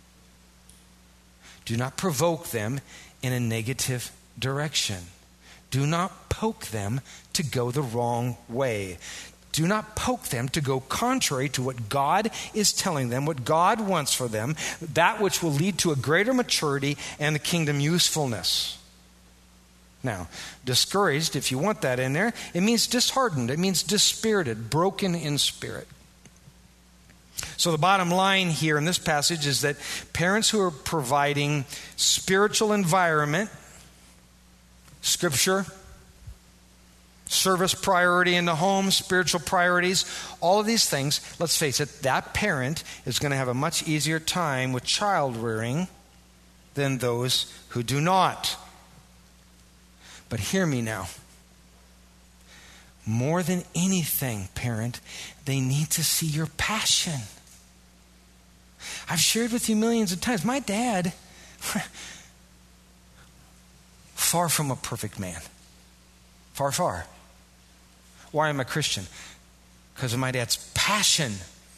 Do not provoke them in a negative direction. Do not poke them to go the wrong way. Do not poke them to go contrary to what God is telling them, what God wants for them, that which will lead to a greater maturity and the kingdom usefulness. Now, discouraged, if you want that in there, it means disheartened. It means dispirited, broken in spirit. So the bottom line here in this passage is that parents who are providing spiritual environment, Scripture, service priority in the home, spiritual priorities, all of these things, let's face it, that parent is going to have a much easier time with child rearing than those who do not. But hear me now. More than anything, parent, they need to see your passion. I've shared with you millions of times, my dad, far from a perfect man. Far, far. Why am I a Christian? Because of my dad's passion.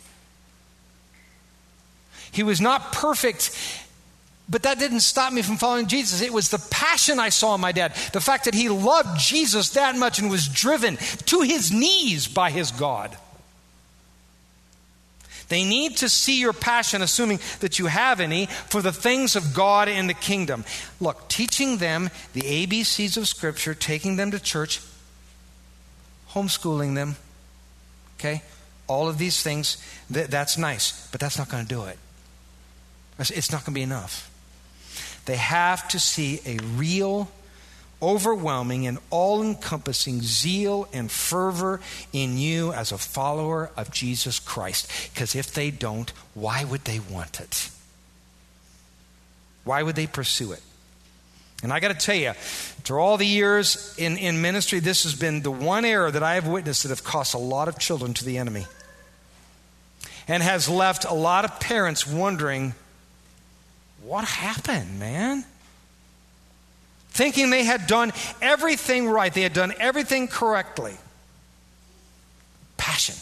He was not perfect, but that didn't stop me from following Jesus. It was the passion I saw in my dad. The fact that he loved Jesus that much and was driven to his knees by his God. They need to see your passion, assuming that you have any, for the things of God and the kingdom. Look, teaching them the A B Cs of Scripture, taking them to church, homeschooling them, okay? All of these things, th- that's nice, but that's not going to do it. It's not going to be enough. They have to see a real, overwhelming and all-encompassing zeal and fervor in you as a follower of Jesus Christ. Because if they don't, why would they want it? Why would they pursue it? And I got to tell you, through all the years in, in ministry, this has been the one error that I have witnessed that have cost a lot of children to the enemy. And has left a lot of parents wondering, what happened, man? Thinking they had done everything right. They had done everything correctly. Passion.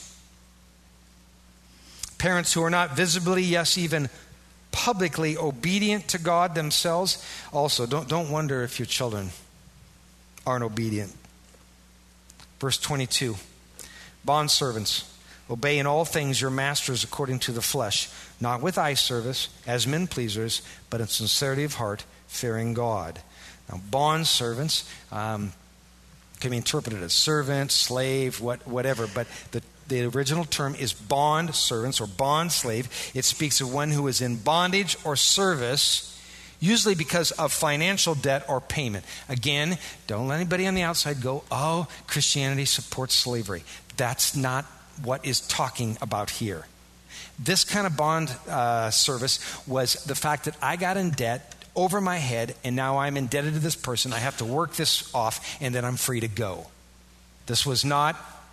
Parents who are not visibly, yes, even publicly obedient to God themselves. Also, don't, don't wonder if your children aren't obedient. Verse twenty-two, bondservants, obey in all things your masters according to the flesh, not with eye service as men pleasers, but in sincerity of heart, fearing God. Now, bondservants um, can be interpreted as servant, slave, what, whatever, but the The original term is bond servants or bond slave. It speaks of one who is in bondage or service, usually because of financial debt or payment. Again, don't let anybody on the outside go, oh, Christianity supports slavery. That's not what is talking about here. This kind of bond uh, service was the fact that I got in debt over my head, and now I'm indebted to this person. I have to work this off, and then I'm free to go. This was not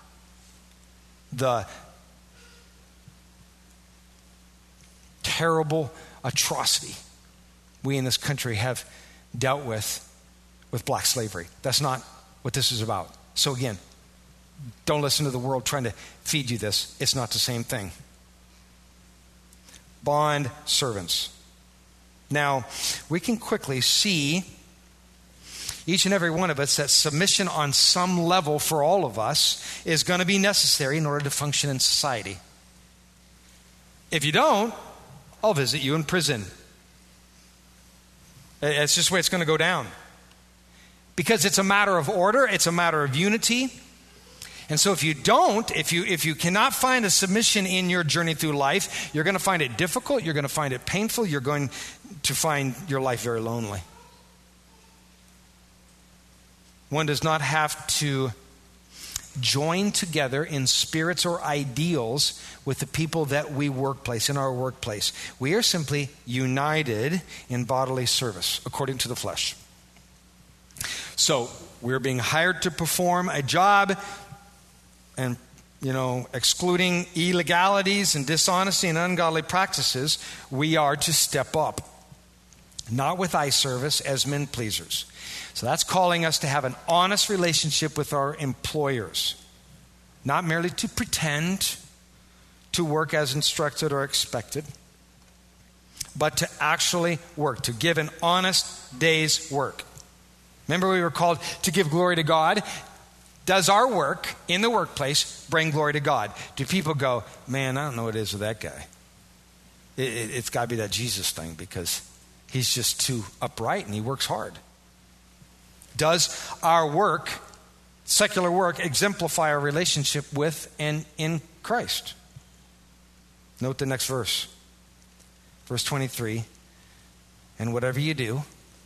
the terrible atrocity we in this country have dealt with with black slavery. That's not what this is about. So again, don't listen to the world trying to feed you this. It's not the same thing. Bond servants. Now, we can quickly see, each and every one of us, that submission on some level for all of us is going to be necessary in order to function in society. If you don't, I'll visit you in prison. It's just the way it's going to go down. Because it's a matter of order, it's a matter of unity. And so if you don't, if you if you cannot find a submission in your journey through life, you're going to find it difficult, you're going to find it painful, you're going to find your life very lonely. One does not have to join together in spirits or ideals with the people that we workplace, in our workplace. We are simply united in bodily service, according to the flesh. So, we're being hired to perform a job, and, you know, excluding illegalities and dishonesty and ungodly practices, we are to step up. Not with eye service as men pleasers. So that's calling us to have an honest relationship with our employers. Not merely to pretend to work as instructed or expected, but to actually work, to give an honest day's work. Remember, we were called to give glory to God. Does our work in the workplace bring glory to God? Do people go, man, I don't know what it is with that guy. It, it, it's got to be that Jesus thing because he's just too upright and he works hard. Does our work, secular work, exemplify our relationship with and in Christ? Note the next verse. Verse twenty-three. And whatever you do,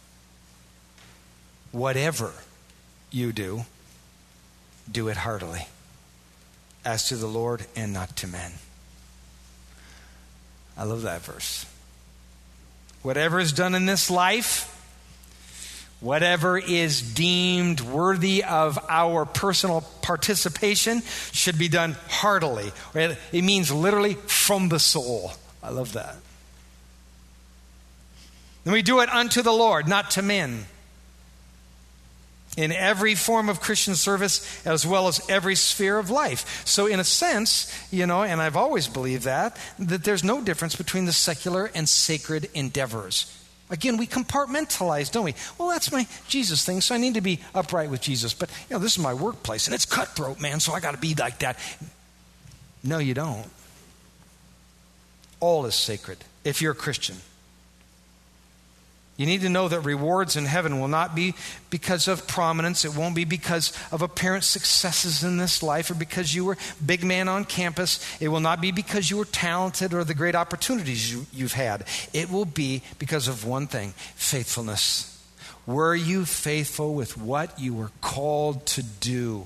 whatever you do, do it heartily, as to the Lord and not to men. I love that verse. Whatever is done in this life, whatever is deemed worthy of our personal participation, should be done heartily. It means literally from the soul. I love that. And we do it unto the Lord, not to men. In every form of Christian service, as well as every sphere of life. So in a sense, you know, and I've always believed that, that there's no difference between the secular and sacred endeavors. Again, we compartmentalize, don't we? Well, that's my Jesus thing, so I need to be upright with Jesus. But, you know, this is my workplace, and it's cutthroat, man, so I got to be like that. No, you don't. All is sacred if you're a Christian. You need to know that rewards in heaven will not be because of prominence. It won't be because of apparent successes in this life or because you were big man on campus. It will not be because you were talented or the great opportunities you, you've had. It will be because of one thing, faithfulness. Were you faithful with what you were called to do?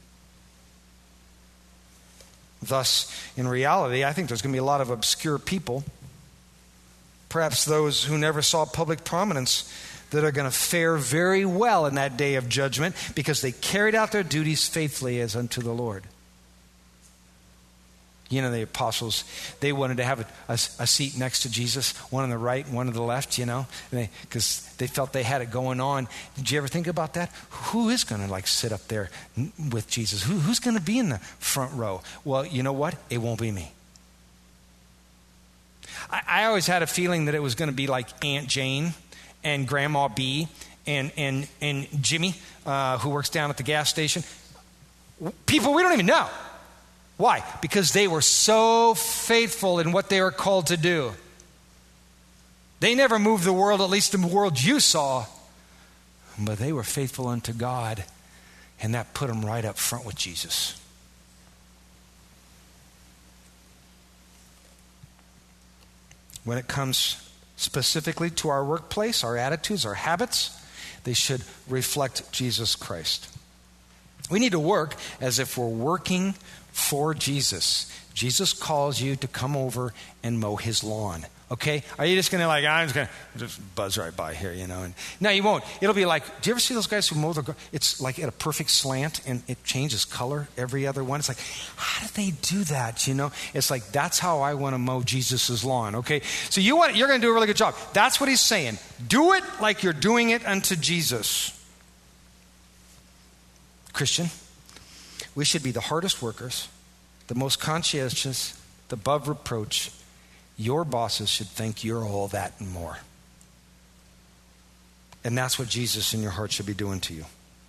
Thus, in reality, I think there's going to be a lot of obscure people, perhaps those who never saw public prominence, that are going to fare very well in that day of judgment because they carried out their duties faithfully as unto the Lord. You know, the apostles, they wanted to have a, a, a seat next to Jesus, one on the right and one on the left, you know, because they, they felt they had it going on. Did you ever think about that? Who is going to like sit up there with Jesus? Who, who's going to be in the front row? Well, you know what? It won't be me. I, I always had a feeling that it was going to be like Aunt Jane and Grandma B and, and, and Jimmy, uh, who works down at the gas station. People we don't even know. Why? Because they were so faithful in what they were called to do. They never moved the world, at least in the world you saw, but they were faithful unto God, and that put them right up front with Jesus. When it comes specifically to our workplace, our attitudes, our habits, they should reflect Jesus Christ. We need to work as if we're working for Jesus. Jesus calls you to come over and mow his lawn. Okay? Are you just going to like, I'm just going to just buzz right by here, you know? And no, you won't. It'll be like, do you ever see those guys who mow their garden? It's like at a perfect slant and it changes color every other one. It's like, how do they do that, you know? It's like, that's how I want to mow Jesus' lawn, okay? So you want, you're going to do a really good job. That's what he's saying. Do it like you're doing it unto Jesus. Christian, we should be the hardest workers, the most conscientious, the above reproach. Your bosses should think you're all that and more. And that's what Jesus in your heart should be doing to you.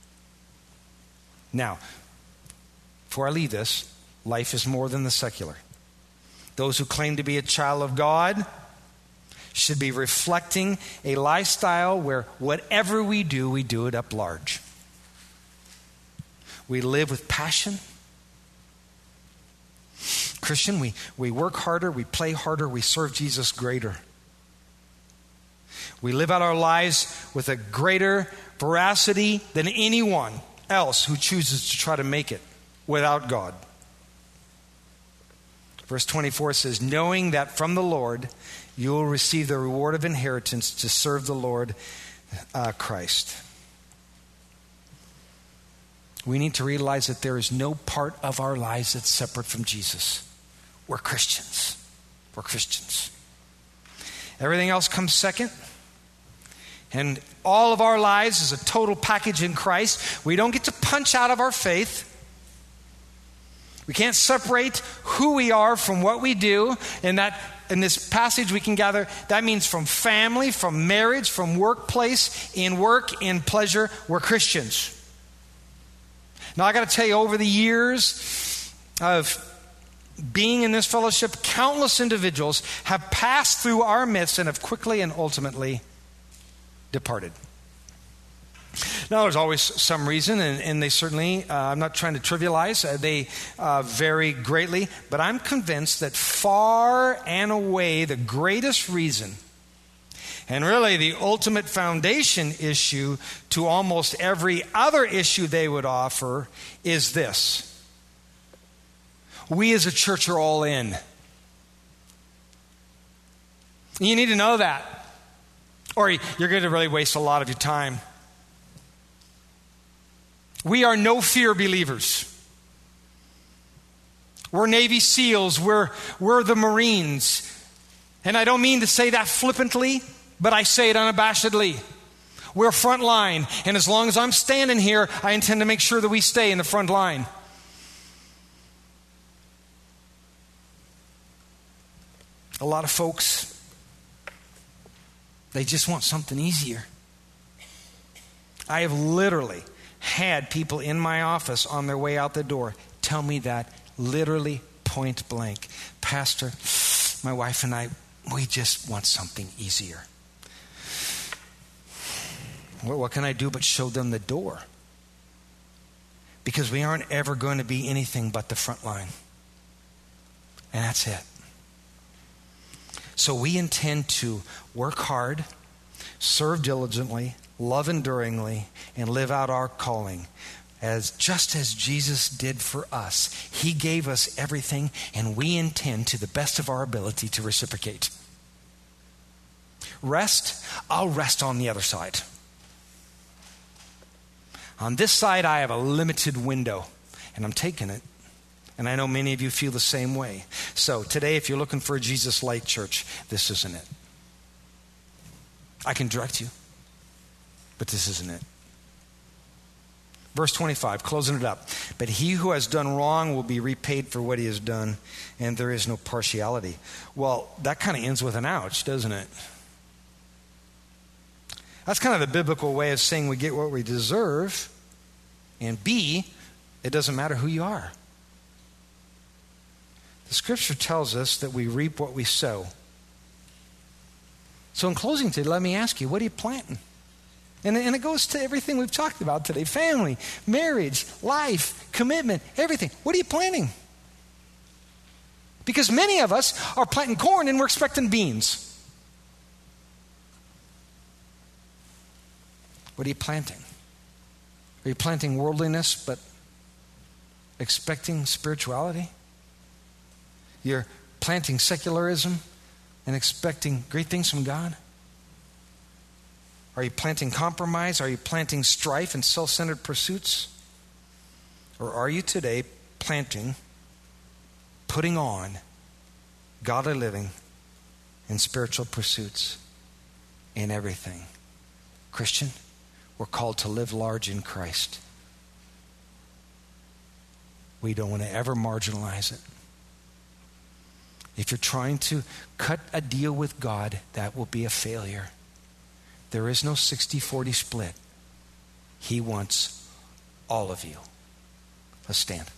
Now, before I leave this, life is more than the secular. Those who claim to be a child of God should be reflecting a lifestyle where whatever we do, we do it up large. We live with passion. Christian, we, we work harder, we play harder, we serve Jesus greater. We live out our lives with a greater veracity than anyone else who chooses to try to make it without God. Verse twenty-four says, knowing that from the Lord you will receive the reward of inheritance to serve the Lord uh, Christ. We need to realize that there is no part of our lives that's separate from Jesus. We're Christians. We're Christians. Everything else comes second. And all of our lives is a total package in Christ. We don't get to punch out of our faith. We can't separate who we are from what we do. And that in this passage we can gather, that means from family, from marriage, from workplace, in work, in pleasure, we're Christians. Now, I got to tell you, over the years of being in this fellowship, countless individuals have passed through our midst and have quickly and ultimately departed. Now, there's always some reason, and, and they certainly, uh, I'm not trying to trivialize, uh, they uh, vary greatly, but I'm convinced that far and away the greatest reason, and really the ultimate foundation issue to almost every other issue they would offer is this. We as a church are all in. You need to know that, or you're going to really waste a lot of your time. We are no fear believers. We're Navy SEALs. We're, we're the Marines. And I don't mean to say that flippantly, but I say it unabashedly. We're front line. And as long as I'm standing here, I intend to make sure that we stay in the front line. A lot of folks, they just want something easier. I have literally had people in my office on their way out the door tell me that literally point blank. Pastor, my wife and I, we just want something easier. Well, what can I do but show them the door? Because we aren't ever going to be anything but the front line. And that's it. So we intend to work hard, serve diligently, love enduringly, and live out our calling. As just as Jesus did for us. He gave us everything, and we intend to the best of our ability to reciprocate. rest, I'll rest on the other side. On this side, I have a limited window, and I'm taking it. And I know many of you feel the same way. So today, if you're looking for a Jesus Light church, this isn't it. I can direct you, but this isn't it. Verse twenty-five, closing it up. But he who has done wrong will be repaid for what he has done, and there is no partiality. Well, that kind of ends with an ouch, doesn't it? That's kind of the biblical way of saying we get what we deserve, and B, it doesn't matter who you are. The scripture tells us that we reap what we sow. So in closing today, let me ask you, what are you planting? And, and it goes to everything we've talked about today. Family, marriage, life, commitment, everything. What are you planting? Because many of us are planting corn and we're expecting beans. What are you planting? Are you planting worldliness but expecting spirituality? You're planting secularism and expecting great things from God? Are you planting compromise? Are you planting strife and self-centered pursuits? Or are you today planting, putting on godly living and spiritual pursuits in everything? Christian, we're called to live large in Christ. We don't want to ever marginalize it. If you're trying to cut a deal with God, that will be a failure. There is no sixty forty split. He wants all of you. Let's stand.